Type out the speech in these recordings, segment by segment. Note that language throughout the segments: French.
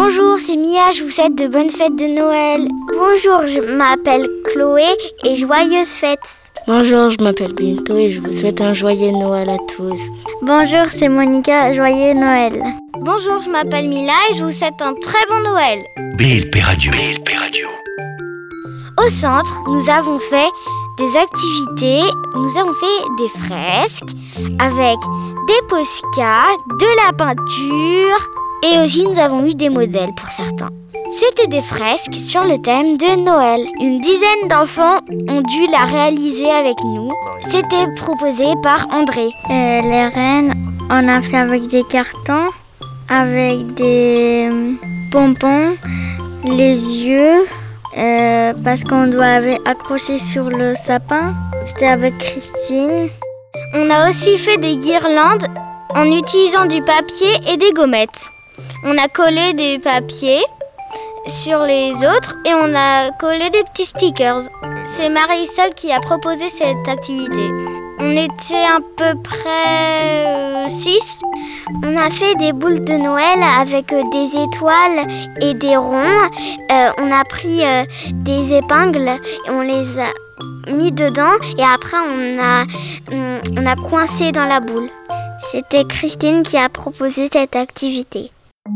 Bonjour, c'est Mia, je vous souhaite de bonnes fêtes de Noël. Bonjour, je m'appelle Chloé et joyeuses fêtes. Bonjour, je m'appelle Bintou et je vous souhaite un joyeux Noël à tous. Bonjour, c'est Monica, joyeux Noël. Bonjour, je m'appelle Mila et je vous souhaite un très bon Noël. BLP Radio. Au centre, nous avons fait des activités, nous avons fait des fresques avec des Posca, de la peinture et aussi nous avons eu des modèles pour certains. C'était des fresques sur le thème de Noël. Une dizaine d'enfants ont dû la réaliser avec nous. C'était proposé par André. Les rennes, on a fait avec des cartons, avec des pompons, les yeux, parce qu'on doit accrocher sur le sapin. C'était avec Christine. On a aussi fait des guirlandes en utilisant du papier et des gommettes. On a collé des papiers sur les autres et on a collé des petits stickers. C'est Marisol qui a proposé cette activité. On était à peu près 6. On a fait des boules de Noël avec des étoiles et des ronds. On a pris des épingles et on les a mis dedans et après on a coincé dans la boule. C'était Christine qui a proposé cette activité.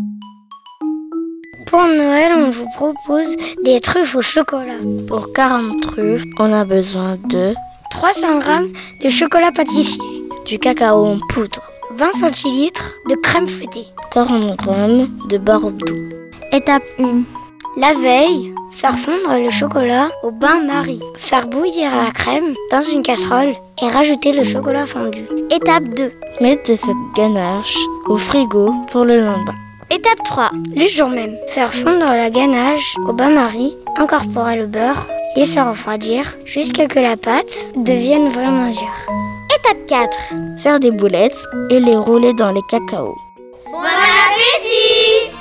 Pour Noël, on vous propose des truffes au chocolat. Pour 40 truffes, on a besoin de 300 g de chocolat pâtissier, du cacao en poudre, 20 centilitres de crème fouettée, 40 g de beurre doux. Étape 1. La veille, faire fondre le chocolat au bain-marie. Faire bouillir la crème dans une casserole et rajouter le chocolat fondu. Étape 2. Mettez cette ganache au frigo pour le lendemain. Étape 3. Le jour même, faire fondre la ganache au bain-marie, incorporer le beurre, laisser refroidir jusqu'à ce que la pâte devienne vraiment dure. Étape 4. Faire des boulettes et les rouler dans les cacaos. Bon appétit!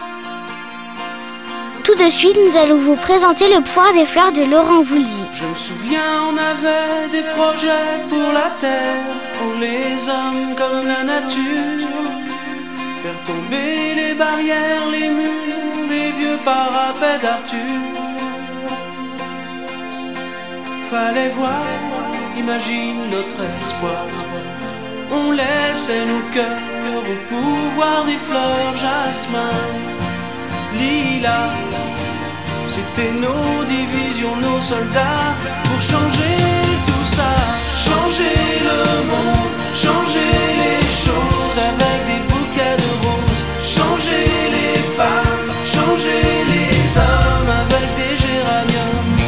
Tout de suite, nous allons vous présenter le poire des fleurs de Laurent Voulzy. Je me souviens, on avait des projets pour la terre, pour les hommes comme la nature. Faire tomber les barrières, les murs, les vieux parapets d'Arthur. Fallait voir, imagine notre espoir. On laissait nos cœurs au pouvoir des fleurs, jasmin, lilas. C'était nos divisions, nos soldats, pour changer tout ça. Changer le monde, changer les choses avec des bouquets de roses. Changer les femmes, changer les hommes avec des géraniums.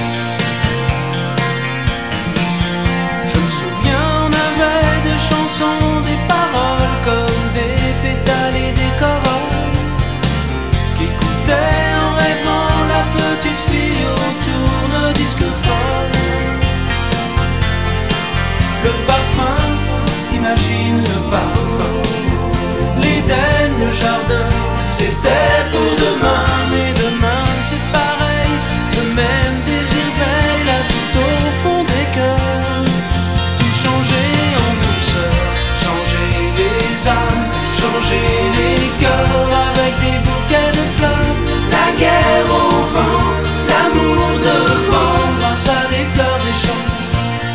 Je me souviens, on avait des chansons, des paroles comme des pétales et des corolles qu'écoutaient en rêvant la petite fille au tourne-disque folle. Le parfum, imagine le parfum. L'Éden, le jardin, c'était pour demain. Mais demain c'est pareil, le même désir veille là tout au fond des cœurs. Tout changer en douceur, changer les âmes, changer les cœurs avec des bouquets de fleurs. La guerre au vent, l'amour devant, grâce à des fleurs d'échange.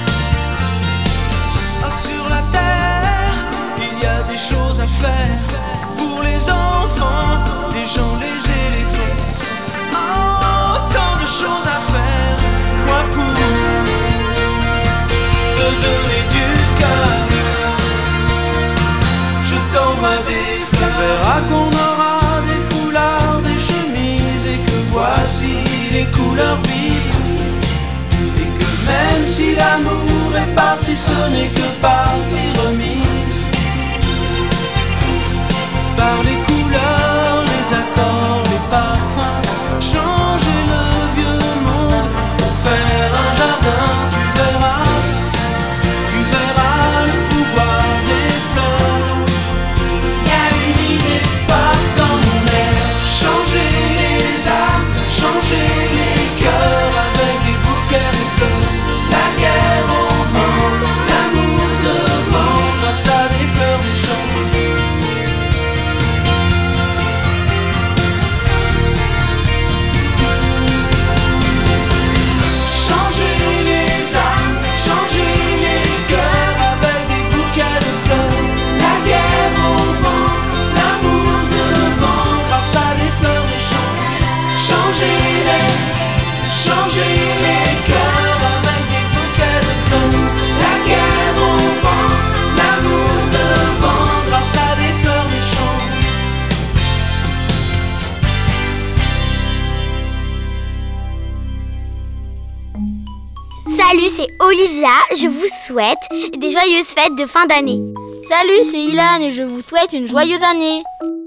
Sur la terre, il y a des choses à faire pour les enfants, les gens, les éléphants. Oh, tant de choses à faire, moi pour te donner du cœur. Je t'envoie des fleurs. Tu verras qu'on aura des foulards, des chemises et que voici les couleurs vives. Et que même si l'amour est parti, ce n'est que partie remise. Par les couleurs, les accords, les parfums, changer le vieux monde pour faire un jardin. Tu verras le pouvoir des fleurs. Y a une idée pas dans mon air. Changer les âmes, changer les cœurs avec des bouquets de fleurs. La guerre au vent, l'amour devant, grâce c'est Olivia. Je vous souhaite des joyeuses fêtes de fin d'année. Salut, c'est Ilan et je vous souhaite une joyeuse année.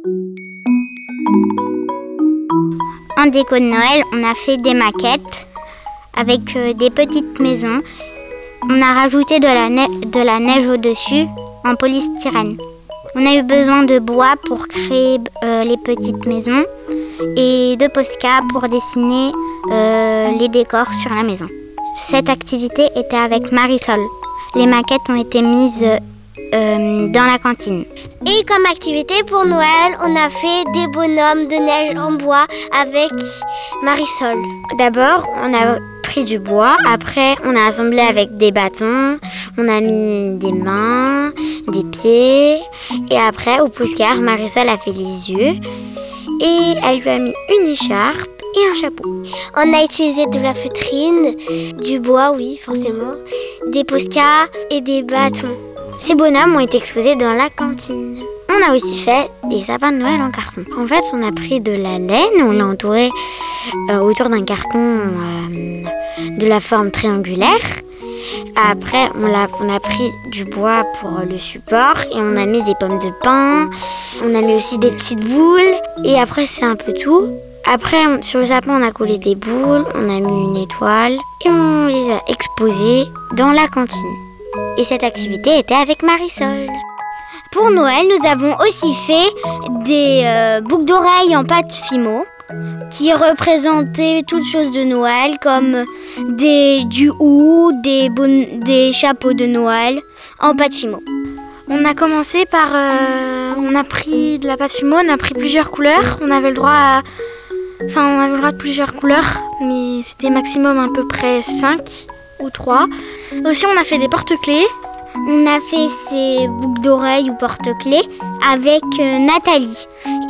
En déco de Noël, on a fait des maquettes avec des petites maisons. On a rajouté de la neige au-dessus en polystyrène. On a eu besoin de bois pour créer les petites maisons et de Posca pour dessiner les décors sur la maison. Cette activité était avec Marisol. Les maquettes ont été mises dans la cantine. Et comme activité pour Noël, on a fait des bonhommes de neige en bois avec Marisol. D'abord, on a pris du bois. Après, on a assemblé avec des bâtons. On a mis des mains, des pieds. Et après, au pouscar, Marisol a fait les yeux. Et elle lui a mis une écharpe et un chapeau. On a utilisé de la feutrine, du bois, oui, forcément, des poscas et des bâtons. Ces bonhommes ont été exposés dans la cantine. On a aussi fait des sapins de Noël en carton. En fait, on a pris de la laine, on l'a entouré autour d'un carton de la forme triangulaire. Après, on a pris du bois pour le support et on a mis des pommes de pin. On a mis aussi des petites boules. Et après, c'est un peu tout. Après, sur le sapin, on a collé des boules, on a mis une étoile et on les a exposées dans la cantine. Et cette activité était avec Marisol. Pour Noël, nous avons aussi fait des boucles d'oreilles en pâte Fimo qui représentaient toutes choses de Noël comme du hou, des chapeaux de Noël en pâte Fimo. On a commencé par... on a pris de la pâte Fimo, on a pris plusieurs couleurs. On avait le droit de plusieurs couleurs, mais c'était maximum à peu près 5 ou 3. Aussi, on a fait des porte-clés. On a fait ces boucles d'oreilles ou porte-clés avec Nathalie.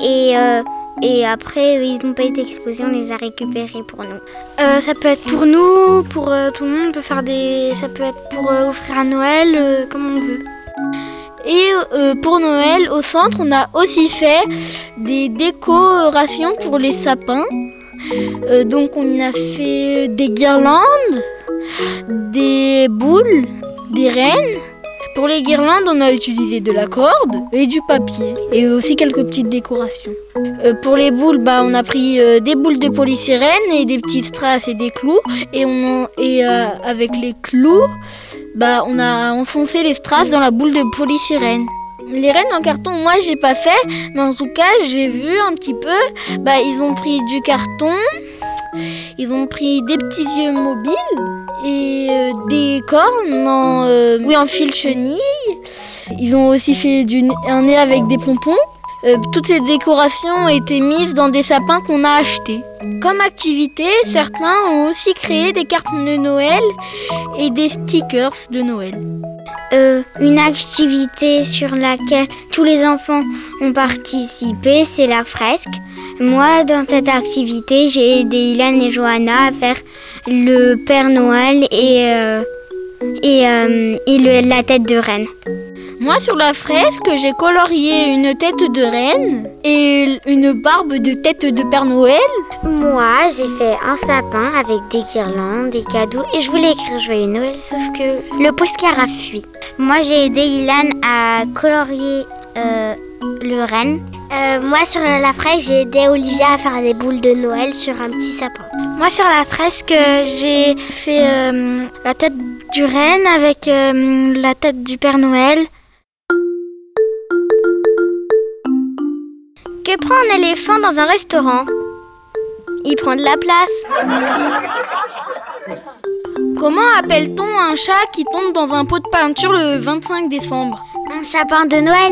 Et après, ils n'ont pas été exposés, on les a récupérés pour nous. Ça peut être pour nous, pour tout le monde. Ça peut être pour offrir à Noël, comme on veut. Et pour Noël, au centre, on a aussi fait des décorations pour les sapins. Donc on a fait des guirlandes, des boules, des rennes. Pour les guirlandes, on a utilisé de la corde et du papier. Et aussi quelques petites décorations. Pour les boules, on a pris des boules de polystyrène et des petites strass et des clous. Et avec les clous, on a enfoncé les strass dans la boule de polystyrène. Les rennes en carton, moi j'ai pas fait, mais en tout cas j'ai vu un petit peu. Ils ont pris du carton, ils ont pris des petits yeux mobiles et des cornes en fil chenille. Ils ont aussi fait un nez avec des pompons. Toutes ces décorations ont été mises dans des sapins qu'on a achetés. Comme activité, certains ont aussi créé des cartes de Noël et des stickers de Noël. Une activité sur laquelle tous les enfants ont participé, c'est la fresque. Moi, dans cette activité, j'ai aidé Ilan et Johanna à faire le Père Noël et la tête de reine. Moi, sur la fresque, j'ai colorié une tête de reine et une barbe de tête de Père Noël. Moi, j'ai fait un sapin avec des guirlandes, des cadeaux et je voulais écrire Joyeux Noël, sauf que le poscar a fui. Moi, j'ai aidé Ilan à colorier le renne. Moi, sur la fresque, j'ai aidé Olivia à faire des boules de Noël sur un petit sapin. Moi, sur la fresque, j'ai fait la tête du renne avec la tête du Père Noël. Que prend un éléphant dans un restaurant? Il prend de la place. Comment appelle-t-on un chat qui tombe dans un pot de peinture le 25 décembre? Un sapin de Noël.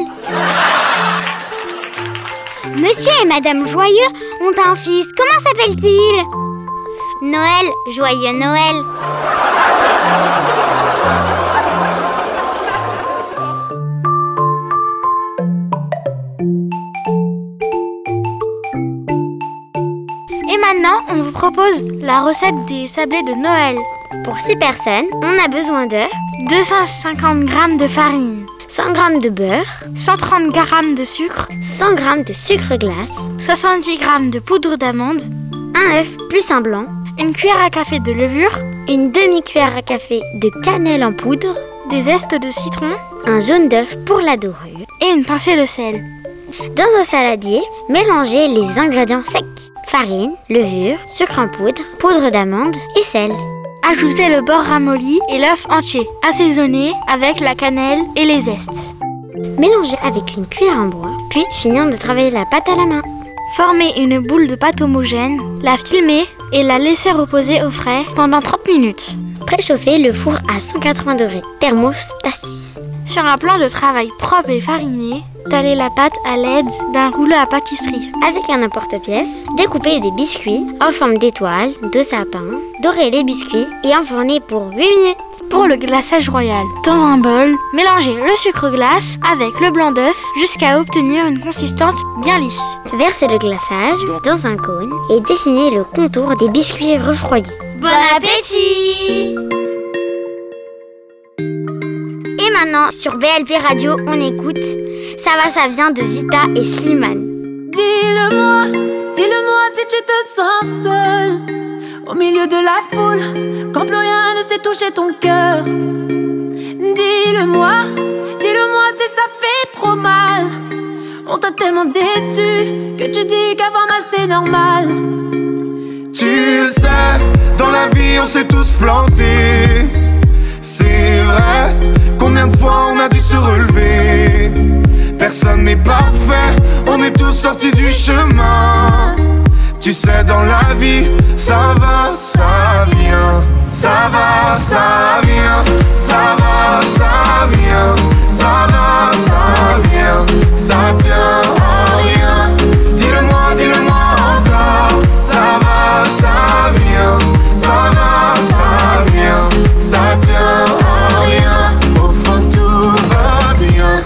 Monsieur et Madame Joyeux ont un fils. Comment s'appelle-t-il? Noël, Joyeux Noël. Et maintenant, on vous propose la recette des sablés de Noël. Pour 6 personnes, on a besoin de 250 g de farine, 100 g de beurre, 130 g de sucre, 100 g de sucre glace, 70 g de poudre d'amande, un œuf plus un blanc, une cuillère à café de levure, une demi-cuillère à café de cannelle en poudre, des zestes de citron un jaune d'œuf pour la dorure. et une pincée de sel. Dans un saladier, mélangez les ingrédients secs. Farine, levure, sucre en poudre, poudre d'amande et sel. Ajoutez le beurre ramolli et l'œuf entier, assaisonné avec la cannelle et les zestes. Mélangez avec une cuillère en bois, puis finissez de travailler la pâte à la main. Formez une boule de pâte homogène, la filmer et la laisser reposer au frais pendant 30 minutes. Préchauffez le four à 180 degrés, thermostat 6. Sur un plan de travail propre et fariné, talez la pâte à l'aide d'un rouleau à pâtisserie. Avec un emporte-pièce, découpez des biscuits en forme d'étoile, de sapin, dorez les biscuits et enfournez pour 8 minutes. Pour le glaçage royal, dans un bol, mélangez le sucre glace avec le blanc d'œuf jusqu'à obtenir une consistance bien lisse. Versez le glaçage dans un cône et dessinez le contour des biscuits refroidis. Bon appétit! Et maintenant, sur BLP Radio, on écoute Ça va, ça vient de Vita et Slimane. Dis-le-moi si tu te sens seul au milieu de la foule, quand plus rien ne sait toucher ton cœur. Dis-le-moi si ça fait trop mal. On t'a tellement déçu que tu dis qu'avoir mal c'est normal. Tu le sais, dans la vie on s'est tous plantés. C'est vrai, combien de fois on a dû se relever. Personne n'est parfait, on est tous sortis du chemin. Tu sais, dans la vie, ça va, ça vient. Ça va, ça vient. Ça va, ça vient. Ça va, ça vient. Ça tient à rien. Dis-le-moi encore. Ça va, ça vient. Ça va, ça vient. Ça tient à rien. Au fond, tout va bien.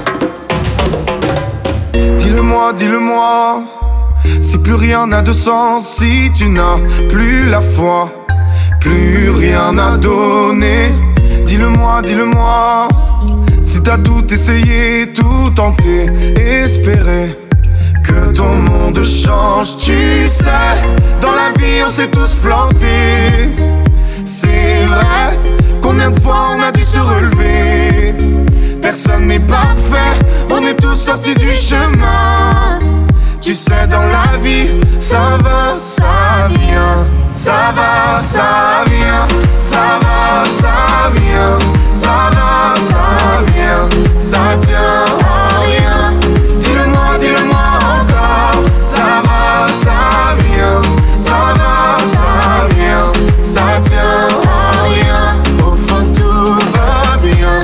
Dis-le-moi. Si plus rien n'a de sens, si tu n'as plus la foi, plus rien à donner. Dis-le-moi. Si t'as tout essayé, tout tenté, espéré que ton monde change. Tu sais, dans la vie on s'est tous plantés. C'est vrai, combien de fois on a dû se relever. Personne n'est parfait, on est tous sortis du chemin. Tu sais, dans la vie, ça va, ça vient. Ça va, ça vient. Ça va, ça vient. Ça va, ça vient. Ça tient à rien. Dis-le-moi encore. Ça va, ça vient. Ça va, ça vient. Ça tient à rien. Au fond, tout va bien.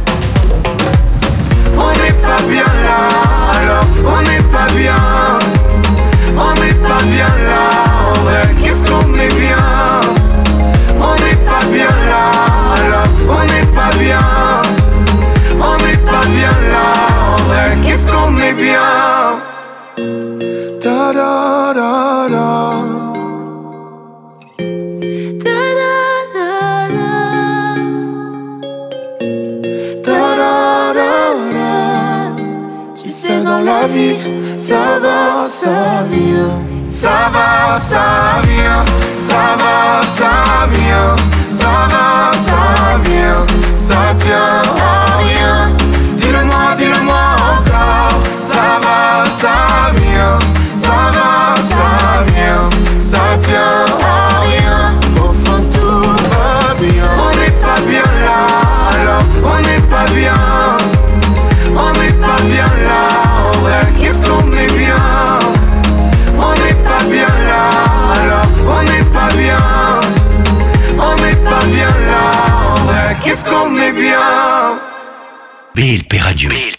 On n'est pas bien là, alors on n'est pas bien. On n'est pas bien là, en vrai, qu'est-ce qu'on est bien. On n'est pas bien là, alors on n'est pas bien. On n'est pas bien là, en vrai, qu'est-ce qu'on est bien. Da da da da. Da da da da. Da da da da. Tu sais, dans la vie, ça va, ça vient. Ça va, ça vient. Ça va, ça vient. Ça va, ça vient. Ça tient à rien. Dis-le-moi encore. Ça va, ça vient. Ça va, ça vient. Ça tient à rien. Au fond, tout va bien. On n'est pas bien là, alors on n'est pas bien. On n'est pas bien là, en vrai, qu'est-ce qu'on est bien. On n'est pas bien là, alors on n'est pas bien. On n'est pas bien là, en vrai, qu'est-ce qu'on est bien. BLP Radio.